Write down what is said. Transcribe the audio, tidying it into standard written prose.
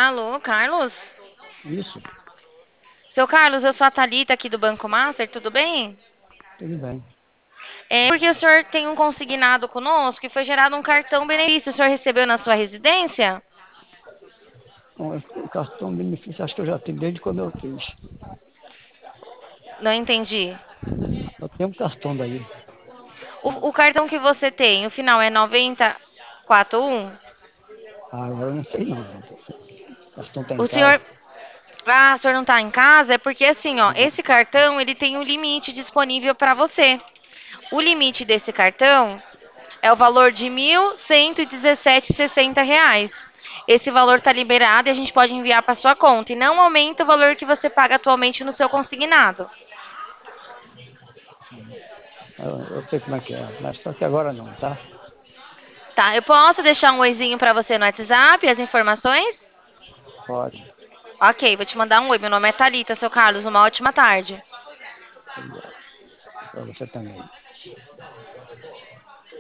Alô, Carlos? Isso, Seu Carlos, eu sou a Thalita aqui do Banco Master, tudo bem? tudo bem. É porque o senhor tem um consignado conosco e foi gerado um cartão benefício. O senhor recebeu na sua residência? Bom, o cartão benefício acho que eu já tenho desde quando eu fiz. Não entendi. Eu tenho um cartão daí. O cartão que você tem, o final é 9041? Ah, agora eu não sei não. O cartão está em O senhor. casa? Ah, o senhor não está em casa? É porque assim, ó, Não. esse cartão ele tem um limite disponível para você. O limite desse cartão é o valor de R$ 1.117,60. Esse valor está liberado e a gente pode enviar para sua conta e não aumenta o valor que você paga atualmente no seu consignado. Eu sei como é que é, mas só que agora não, tá? Tá, eu posso deixar um oizinho para você no WhatsApp, as informações? Pode. Ok, vou te mandar um oi. Meu nome é Thalita, seu Carlos. Uma ótima tarde. Obrigado. Para você também.